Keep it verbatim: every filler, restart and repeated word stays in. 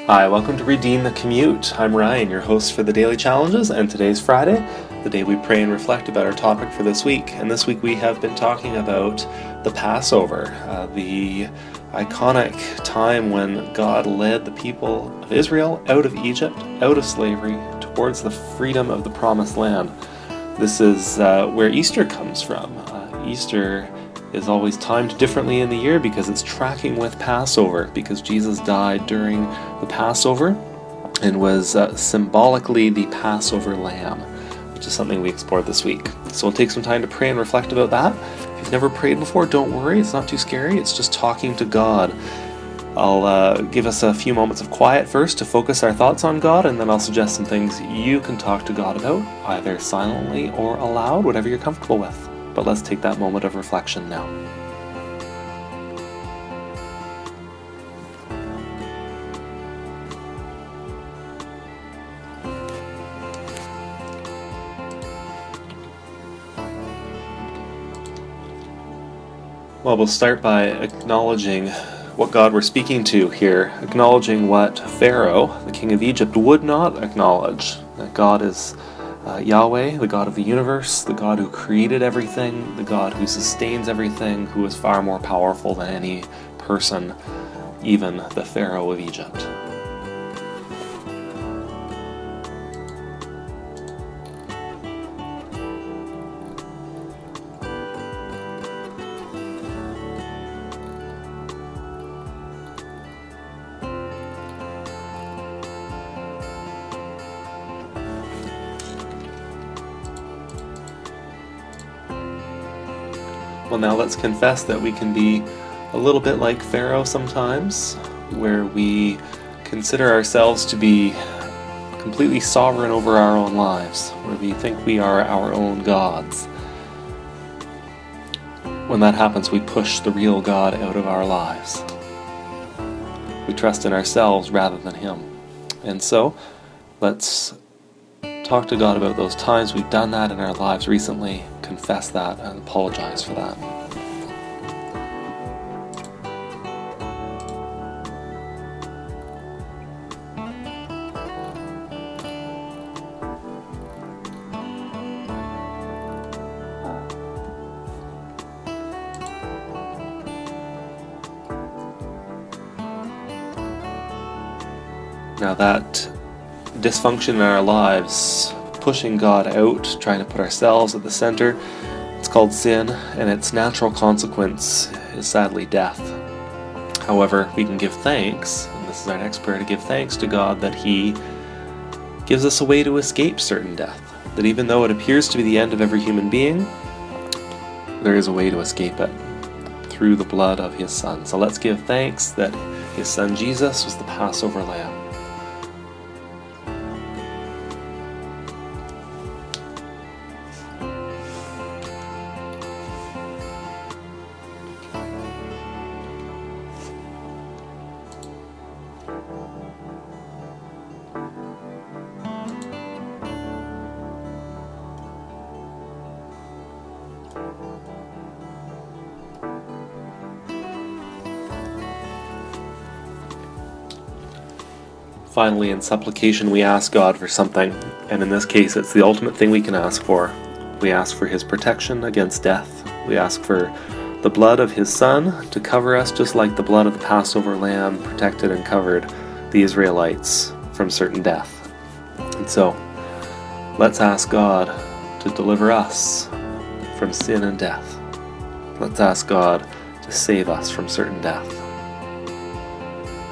Hi, welcome to Redeem the Commute. I'm Ryan, your host for the Daily Challenges, and today's Friday, the day we pray and reflect about our topic for this week. And this week we have been talking about the Passover, uh, the iconic time when God led the people of Israel out of Egypt, out of slavery, towards the freedom of the Promised Land. This is uh, where Easter comes from. Uh, Easter is always timed differently in the year because it's tracking with Passover, because Jesus died during the Passover and was uh, symbolically the Passover lamb, which is something we explored this week. So we'll take some time to pray and reflect about that. If you've never prayed before, don't worry, it's not too scary, it's just talking to God. I'll uh, give us a few moments of quiet first to focus our thoughts on God, and then I'll suggest some things you can talk to God about, either silently or aloud, whatever you're comfortable with. But let's take that moment of reflection now. Well, we'll start by acknowledging what God we're speaking to here, acknowledging what Pharaoh, the king of Egypt, would not acknowledge, that God is Uh, Yahweh, the God of the universe, the God who created everything, the God who sustains everything, who is far more powerful than any person, even the Pharaoh of Egypt. Well, now let's confess that we can be a little bit like Pharaoh sometimes, where we consider ourselves to be completely sovereign over our own lives, where we think we are our own gods. When that happens, we push the real God out of our lives. We trust in ourselves rather than Him. And so, let's talk to God about those times we've done that in our lives recently, confess that, and apologize for that. Now that dysfunction in our lives, pushing God out, trying to put ourselves at the center, it's called sin, and its natural consequence is sadly death. However, we can give thanks, and this is our next prayer, to give thanks to God that He gives us a way to escape certain death. That even though it appears to be the end of every human being, there is a way to escape it through the blood of His Son. So let's give thanks that His Son Jesus was the Passover lamb. Finally, in supplication, we ask God for something, and in this case, it's the ultimate thing we can ask for. We ask for His protection against death. We ask for the blood of His Son to cover us, just like the blood of the Passover lamb protected and covered the Israelites from certain death. And so, let's ask God to deliver us from sin and death. Let's ask God to save us from certain death.